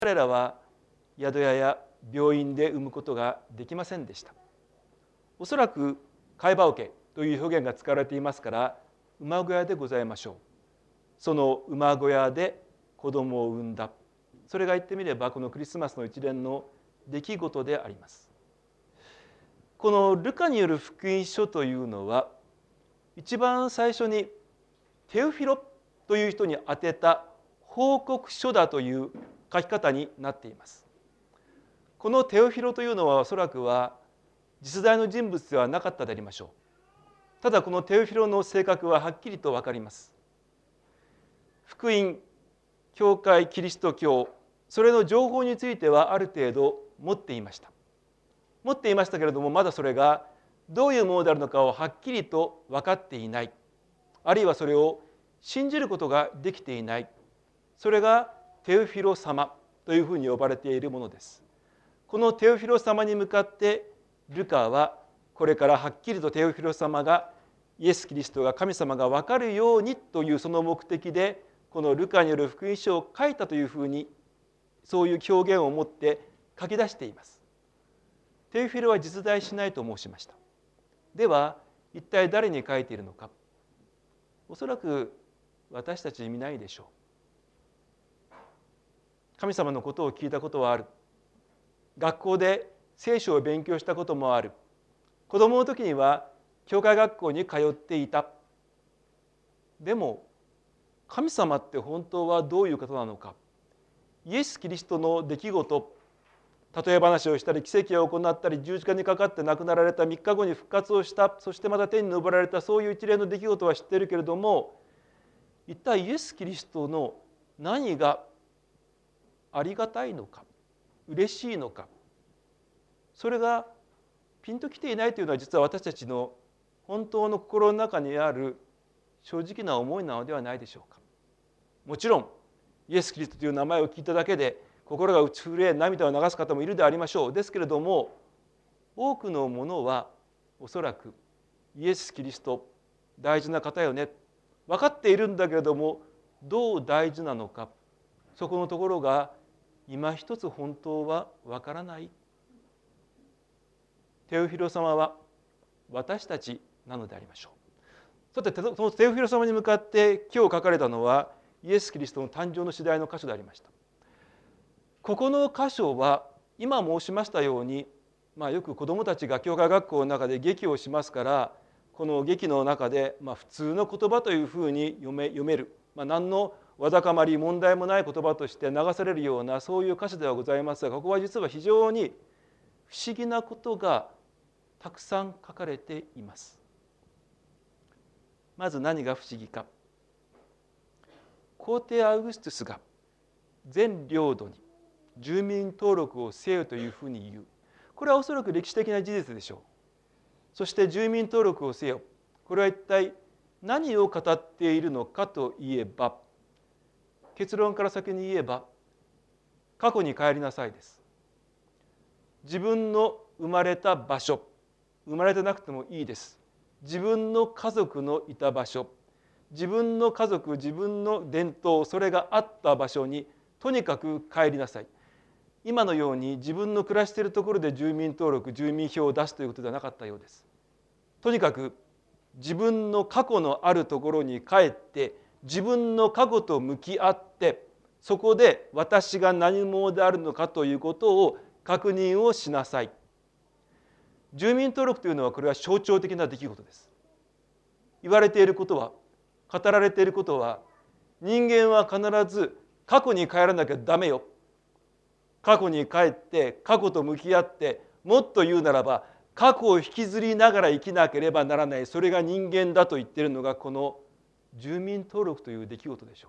彼らは宿屋や病院で産むことができませんでした。おそらく貝羽桶という表現が使われていますから、馬小屋でございましょう。その馬小屋で子供を産んだ。それが言ってみればこのクリスマスの一連の出来事であります。このルカによる福音書というのは、一番最初にテオフィロという人に宛てた報告書だという書き方になっています。このテオフィロというのはおそらくは実在の人物ではなかったでありましょう。ただこのテオフィロの性格ははっきりと分かります。福音、教会、キリスト教、それの情報についてはある程度持っていました。持っていましたけれども、まだそれがどういうものであるのかをはっきりと分かっていない。あるいはそれを信じることができていない。それがテオフィロ様というふうに呼ばれているものです。このテオフィロ様に向かってルカはこれからはっきりとテオフィロ様がイエス・キリストが神様が分かるようにというその目的でこのルカによる福音書を書いたというふうに、そういう表現を持って書き出しています。テオフィロは実在しないと申しました。では一体誰に書いているのか。おそらく私たち見ないでしょう。神様のことを聞いたことはある。学校で聖書を勉強したこともある。子供の時には教会学校に通っていた。でも神様って本当はどういう方なのか。イエス・キリストの出来事、例え話をしたり奇跡を行ったり十字架にかかって亡くなられた、3日後に復活をした、そしてまた天に昇られた、そういう一連の出来事は知っているけれども、一体イエス・キリストの何がありがたいのか、嬉しいのか、それがピンときていないというのは実は私たちの本当の心の中にある正直な思いなのではないでしょうか。もちろんイエス・キリストという名前を聞いただけで心が打ち震え涙を流す方もいるでありましょう。ですけれども、多くのものはおそらくイエス・キリスト大事な方よね、分かっているんだけれどもどう大事なのか、そこのところが今一つ本当は分からない。テオフィロ様は私たちなのでありましょう。さてそのテオフィロ様に向かって今日書かれたのはイエス・キリストの誕生の次第の箇所でありました。ここの箇所は今申しましたように、よく子どもたちが教会学校の中で劇をしますから、この劇の中で普通の言葉というふうに読める、何のわだかまり問題もない言葉として流されるようなそういう箇所ではございますが、ここは実は非常に不思議なことがたくさん書かれています。まず何が不思議か。皇帝アウグストゥスが全領土に住民登録をせよというふうに言う。これはおそらく歴史的な事実でしょう。そして住民登録をせよ。これは一体何を語っているのかといえば、結論から先に言えば、過去に帰りなさいです。自分の生まれた場所、生まれてなくてもいいです。自分の家族のいた場所、自分の家族、自分の伝統、それがあった場所にとにかく帰りなさい。今のように自分の暮らしているところで住民登録、住民票を出すということではなかったようです。とにかく自分の過去のあるところに帰って自分の過去と向き合って、そこで私が何者であるのかということを確認をしなさい。住民登録というのはこれは象徴的な出来事です。言われていることは、語られていることは、人間は必ず過去に帰らなきゃダメよ。過去に帰って過去と向き合って、もっと言うならば過去を引きずりながら生きなければならない、それが人間だと言っているのがこの住民登録という出来事でしょ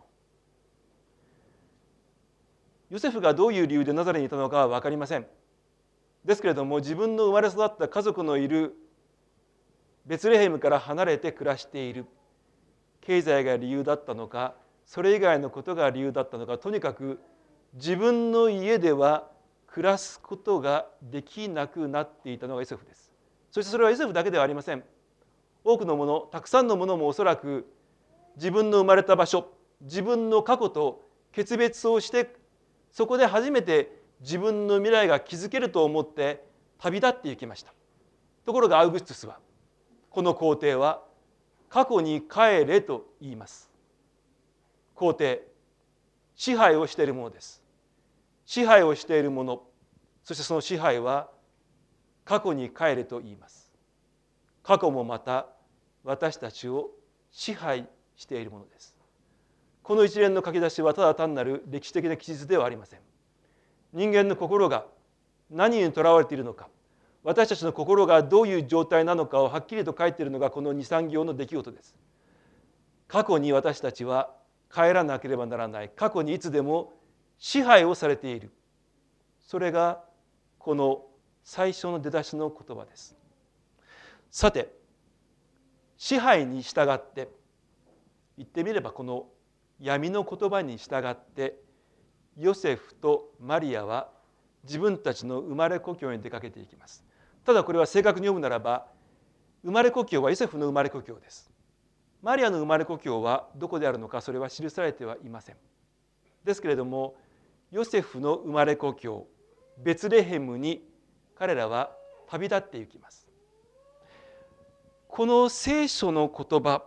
う。ヨセフがどういう理由でナザレにいたのかは分かりません。ですけれども、自分の生まれ育った家族のいるベツレヘムから離れて暮らしている。経済が理由だったのか、それ以外のことが理由だったのか、とにかく自分の家では暮らすことができなくなっていたのがヨセフです。そしてそれはヨセフだけではありません。多くのもの、たくさんのものもおそらく自分の生まれた場所、自分の過去と決別をしてそこで初めて自分の未来が築けると思って旅立って行きました。ところがアウグストゥスはこの皇帝は過去に帰れと言います。皇帝、支配をしているものです。支配をしているもの、そしてその支配は過去に帰れと言います。過去もまた私たちを支配しているものです。この一連の書き出しはただ単なる歴史的な記述ではありません。人間の心が何にとらわれているのか、私たちの心がどういう状態なのかをはっきりと書いているのがこの 2,3 行の出来事です。過去に私たちは帰らなければならない。過去にいつでも支配をされている。それがこの最初の出だしの言葉です。さて、支配に従って言ってみればこの闇の言葉に従ってヨセフとマリアは自分たちの生まれ故郷に出かけていきます。ただこれは正確に読むならば生まれ故郷はヨセフの生まれ故郷です。マリアの生まれ故郷はどこであるのか、それは記されてはいません。ですけれどもヨセフの生まれ故郷ベツレヘムに彼らは旅立っていきます。この聖書の言葉、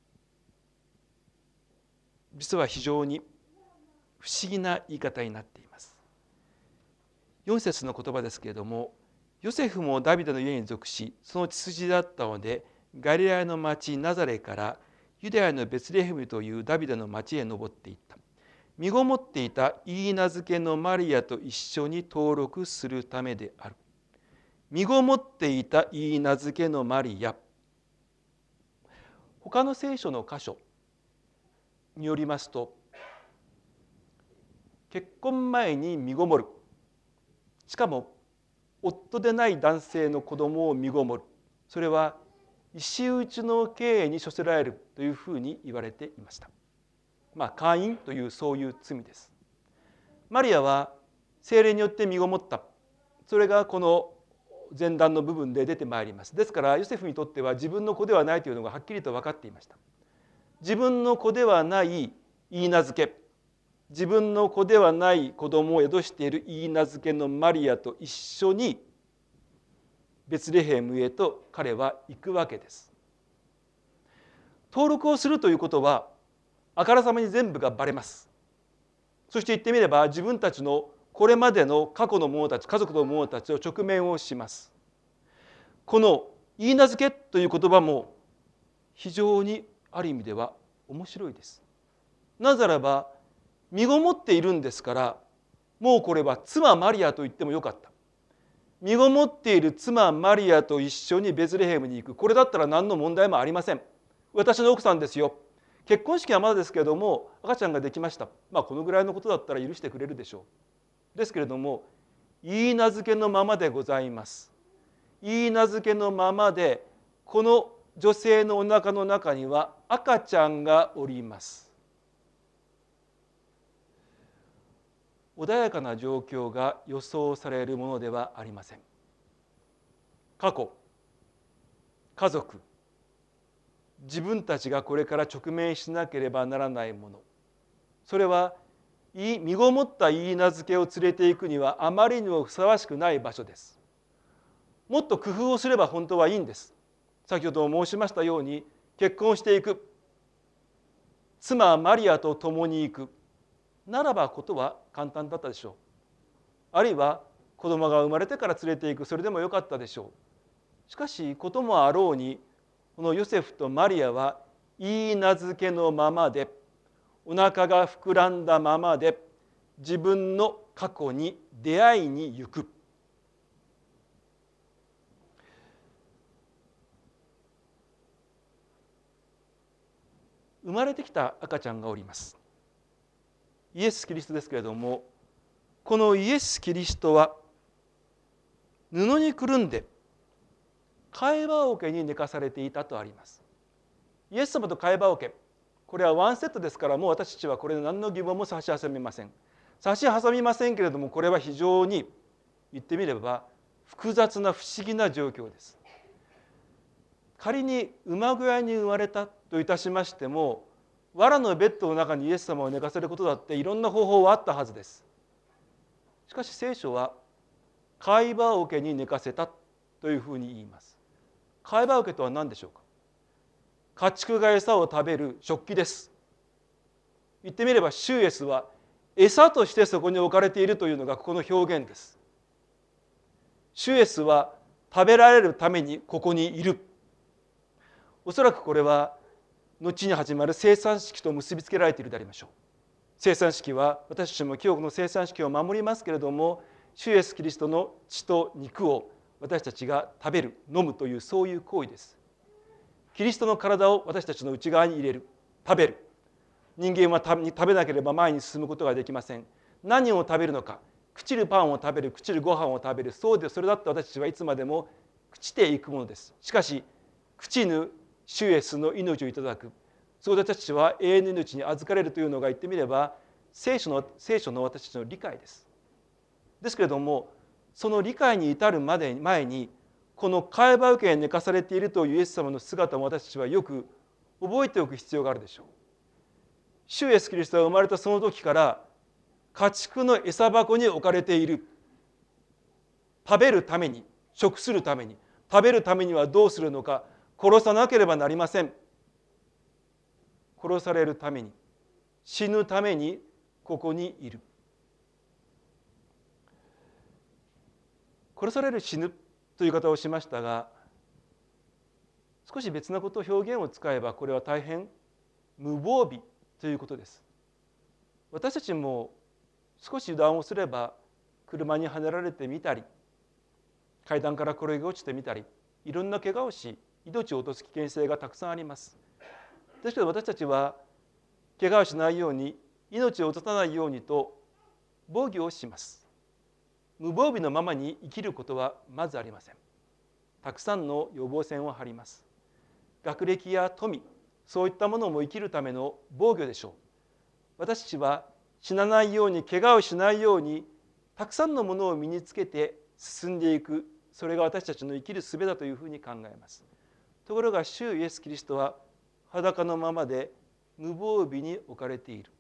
実は非常に不思議な言い方になっています。4節の言葉ですけれども、ヨセフもダビデの家に属し、その血筋だったので、ガリラヤの町ナザレからユダヤのベツレヘムというダビデの町へ登っていった。身ごもっていたイーナ漬けのマリアと一緒に登録するためである。身ごもっていたイーナ漬けのマリア。他の聖書の箇所によりますと、結婚前に身ごもる、しかも夫でない男性の子供を身ごもる、それは石打ちの刑に処せられるというふうに言われていました。姦淫というそういう罪です。マリアは聖霊によって身ごもった、それがこの前段の部分で出てまいります。ですからヨセフにとっては自分の子ではないというのがはっきりと分かっていました。自分の子ではないイーナ漬け、自分の子ではない子供を宿しているイーナ漬けのマリアと一緒にベツレヘムへと彼は行くわけです。登録をするということはあからさまに全部がバレます。そして言ってみれば自分たちのこれまでの過去の者たち、家族の者たちを直面をします。このイーナ漬けという言葉も非常にある意味では面白いです。なぜならば身ごもっているんですから、もうこれは妻マリアと言ってもよかった。身ごもっている妻マリアと一緒にベツレヘムに行く、これだったら何の問題もありません。私の奥さんですよ。結婚式はまだですけれども赤ちゃんができました。このぐらいのことだったら許してくれるでしょう。ですけれどもイーナ漬けのままでございます。イーナ漬けのままでこの女性のお腹の中には赤ちゃんがおります。穏やかな状況が予想されるものではありません。過去、家族、自分たちがこれから直面しなければならないもの、それは身ごもったイーナ漬けを連れていくにはあまりにもふさわしくない場所です。もっと工夫をすれば本当はいいんです。先ほど申しましたように結婚していく、妻マリアと共に行くならばことは簡単だったでしょう。あるいは子供が生まれてから連れていく、それでもよかったでしょう。しかしこともあろうにこのヨセフとマリアはイーナ漬けのままで、お腹が膨らんだままで自分の過去に出会いに行く。生まれてきた赤ちゃんがおります。イエス・キリストですけれども、このイエス・キリストは布にくるんで替え羽桶に寝かされていたとあります。イエス様と替え羽桶、これはワンセットですから、もう私たちはこれで何の疑問も差し挟みません。差し挟みませんけれども、これは非常に言ってみれば複雑な不思議な状況です。仮に馬小屋に生まれたといたしましても、藁のベッドの中にイエス様を寝かせることだっていろんな方法はあったはずです。 しかし聖書は貝羽桶に寝かせたというふうに言います。貝羽桶とは何でしょうか。家畜が餌を食べる食器です。言ってみればシューエスは餌としてそこに置かれているというのがここの表現です。シュエスは食べられるためにここにいる。おそらくこれは後に始まる生産式と結びつけられているでありましょう。生産式は私たちも今日この生産式を守りますけれども、主イエスキリストの血と肉を私たちが食べる飲むというそういう行為です。キリストの体を私たちの内側に入れる、食べる。人間は食べなければ前に進むことができません。何を食べるのか。朽ちるパンを食べる、朽ちるご飯を食べる。それだって私たちはいつまでも朽ちていくものです。しかし朽ちぬ主イエスの命をいただく。そうで私たちは永遠の命に預かれるというのが言ってみれば聖書の私たちの理解です。ですけれどもその理解に至る前にこの貝羽桶に寝かされているというイエス様の姿も私たちはよく覚えておく必要があるでしょう。主イエスキリストが生まれたその時から家畜の餌箱に置かれている。食べるために、食するために、食べるためにはどうするのか。殺さなければなりません。殺されるために、死ぬためにここにいる。殺される、死ぬという言い方をしましたが、少し別な表現を使えばこれは大変無防備ということです。私たちも少し油断をすれば車にはねられてみたり、階段から転げ落ちてみたり、いろんな怪我をし命を落とす危険性がたくさんあります。ですけど私たちは怪我をしないように、命を落とさないようにと防御をします。無防備のままに生きることはまずありません。たくさんの予防線を張ります。学歴や富、そういったものも生きるための防御でしょう。私たちは死なないように、怪我をしないように、たくさんのものを身につけて進んでいく。それが私たちの生きる術だというふうに考えます。ところが主イエスキリストは裸のままで無防備に置かれている。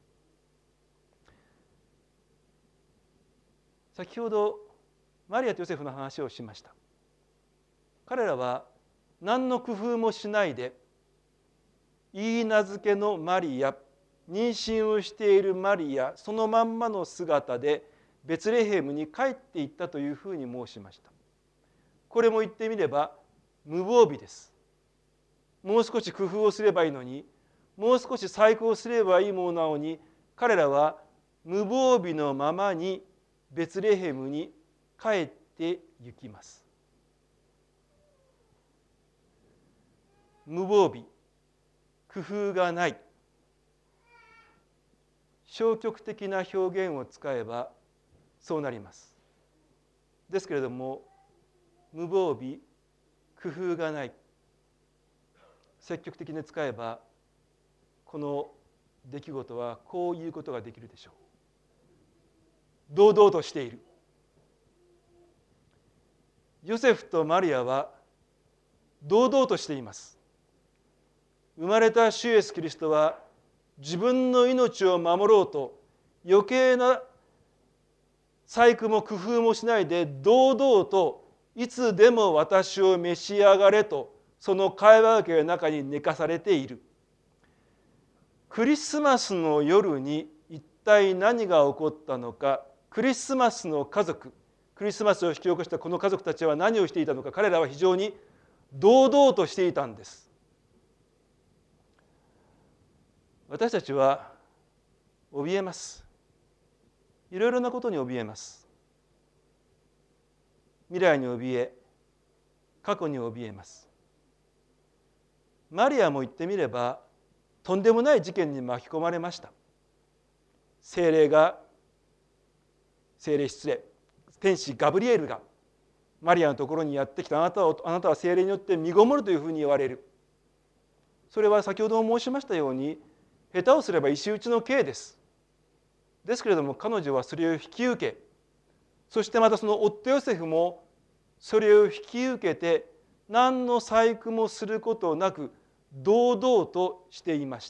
先ほどマリアとヨセフの話をしました。彼らは何の工夫もしないで、いい名付けのマリア、妊娠をしているマリア、そのまんまの姿でベツレヘムに帰っていったというふうに申しました。これも言ってみれば無防備です。もう少し工夫をすればいいのに、もう少し細工をすればいいものなのに、彼らは無防備のままにベツレヘムに帰って行きます。無防備、工夫がない、消極的な表現を使えばそうなります。ですけれども無防備、工夫がない、積極的に使えばこの出来事はこういうことができるでしょう。堂々としている。ヨセフとマリアは堂々としています。生まれた主イエスキリストは自分の命を守ろうと余計な細工も工夫もしないで堂々といつでも私を召し上がれとその貝羽桶の中に寝かされている。クリスマスの夜に一体何が起こったのか。クリスマスの家族、クリスマスを引き起こしたこの家族たちは何をしていたのか。彼らは非常に堂々としていたんです。私たちは怯えます。いろいろなことに怯えます。未来に怯え、過去に怯えます。マリアも言ってみればとんでもない事件に巻き込まれました。天使ガブリエルがマリアのところにやってきた。あなたは聖霊によって身ごもるというふうに言われる。それは先ほども申しましたように下手をすれば石打ちの刑です。ですけれども彼女はそれを引き受け、そしてまたその夫ヨセフもそれを引き受けて何の細工もすることなく堂々としていました。。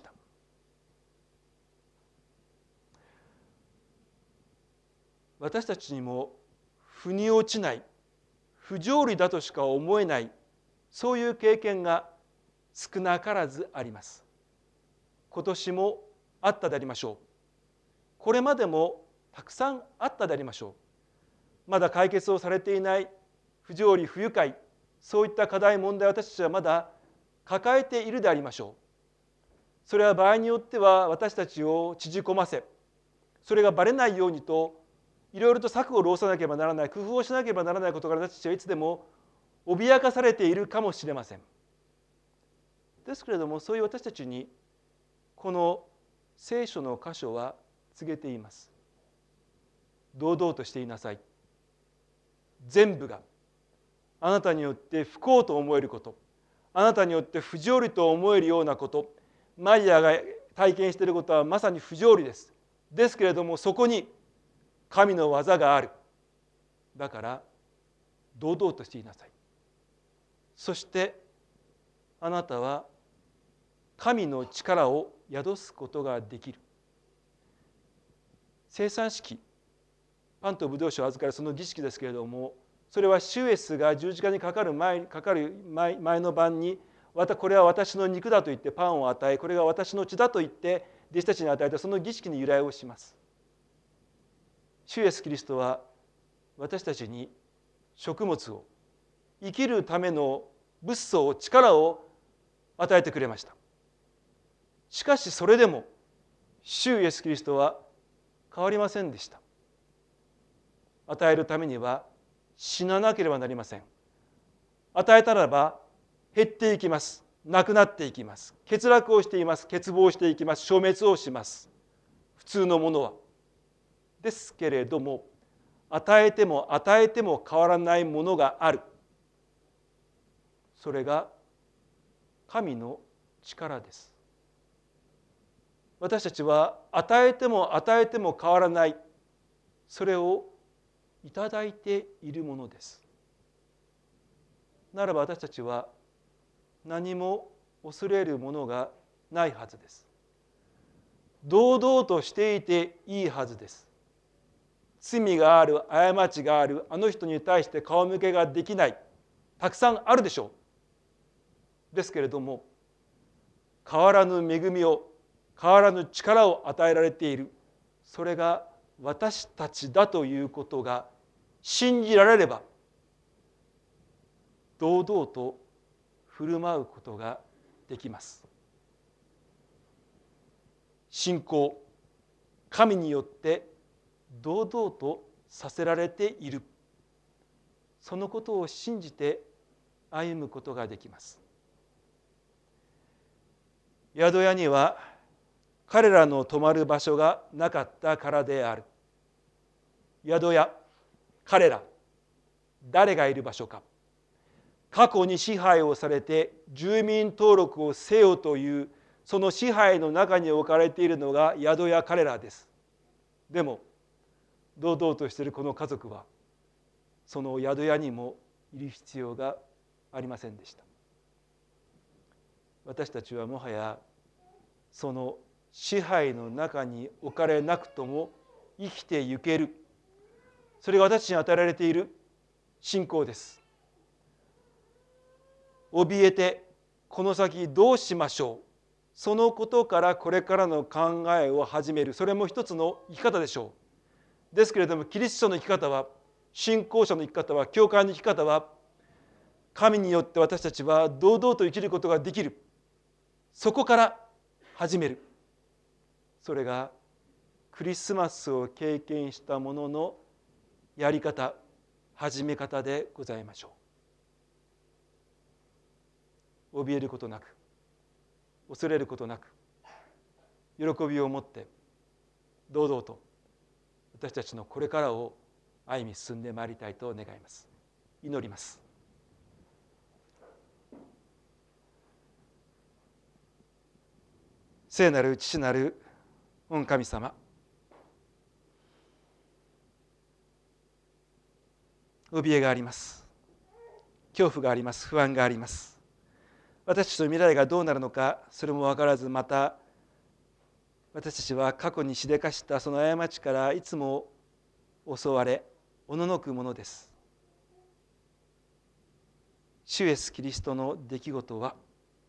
私たちにも腑に落ちない、不条理だとしか思えない、そういう経験が少なからずあります。今年もあったでありましょう。これまでもたくさんあったでありましょう。まだ解決をされていない不条理不愉快、そういった課題問題を私たちはまだ抱えているでありましょう。それは場合によっては私たちを縮こませ、それがバレないようにといろいろと策を弄さなければならない、工夫をしなければならないことから私たちはいつでも脅かされているかもしれません。ですけれども、そういう私たちにこの聖書の箇所は告げています。堂々としていなさい。全部があなたによって不幸と思えること、あなたによって不条理と思えるようなこと、マリアが体験していることはまさに不条理です。ですけれども、そこに神の技がある。だから堂々としていなさい。そしてあなたは神の力を宿すことができる。生産式、パンとブドウ酒を預かるその儀式ですけれども、それはシュエスが十字架にかかる前の晩に、これは私の肉だと言ってパンを与え、これが私の血だと言って弟子たちに与えたその儀式に由来をします。主イエスキリストは私たちに食物を、生きるための物素を、力を与えてくれました。しかしそれでも主イエスキリストは変わりませんでした。与えるためには死ななければなりません。与えたならば減っていきます。なくなっていきます。欠落をしています。欠乏していきます。消滅をします。普通のものは。ですけれども、与えても与えても変わらないものがある。それが神の力です。私たちは与えても与えても変わらない、それをいただいているものです。ならば私たちは何も恐れるものがないはずです。堂々としていていいはずです。罪がある、過ちがある、あの人に対して顔向けができない、たくさんあるでしょう。ですけれども、変わらぬ恵みを、変わらぬ力を与えられている、それが私たちだということが信じられれば、堂々と振る舞うことができます。信仰、神によって堂々とさせられている、そのことを信じて歩むことができます。宿屋には彼らの泊まる場所がなかったからである。宿屋、彼ら、誰がいる場所か。過去に支配をされて住民登録をせよというその支配の中に置かれているのが宿屋彼らです。でも堂々としているこの家族はその宿屋にもいる必要がありませんでした。私たちはもはやその支配の中に置かれなくとも生きてゆける、それが私たちに与えられている信仰です。怯えてこの先どうしましょう、そのことからこれからの考えを始める、それも一つの生き方でしょう。ですけれども、キリストの生き方は、信仰者の生き方は、教会の生き方は、神によって私たちは堂々と生きることができる、そこから始める。それがクリスマスを経験したもののやり方、始め方でございましょう。怯えることなく、恐れることなく、喜びを持って堂々と私たちのこれからを歩み進んでまいりたいと願います。祈ります。聖なる父なる御神様、怯えがあります。恐怖があります。不安があります。私たちの未来がどうなるのか、それも分からず、また私たちは過去にしでかしたその過ちからいつも襲われおののくものです。主イエスキリストの出来事は、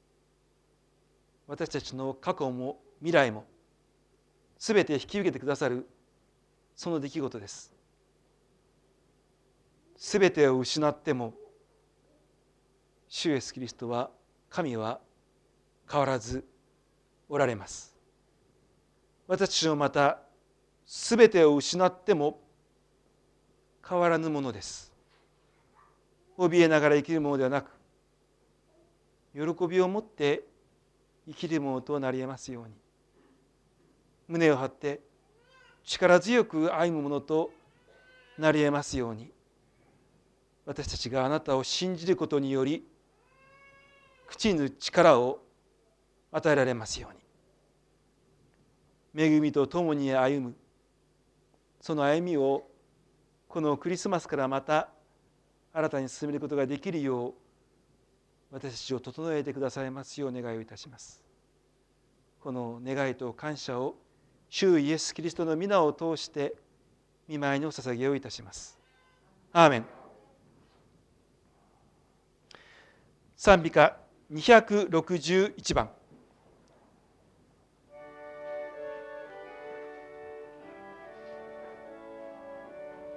私たちの過去も未来もすべて引き受けてくださるその出来事です。すべてを失っても主イエスキリストは、神は変わらずおられます。私たちもまたすべてを失っても変わらぬものです。怯えながら生きるものではなく、喜びを持って生きるものとなり得ますように、胸を張って力強く歩むものとなり得ますように、私たちがあなたを信じることにより朽ちぬ力を与えられますように、恵みと共に歩むその歩みを、このクリスマスからまた新たに進めることができるよう、私たちを整えてくださいますよう願いをいたします。この願いと感謝を主イエスキリストの皆を通して御前にお捧げをいたします。アーメン。賛美歌261番。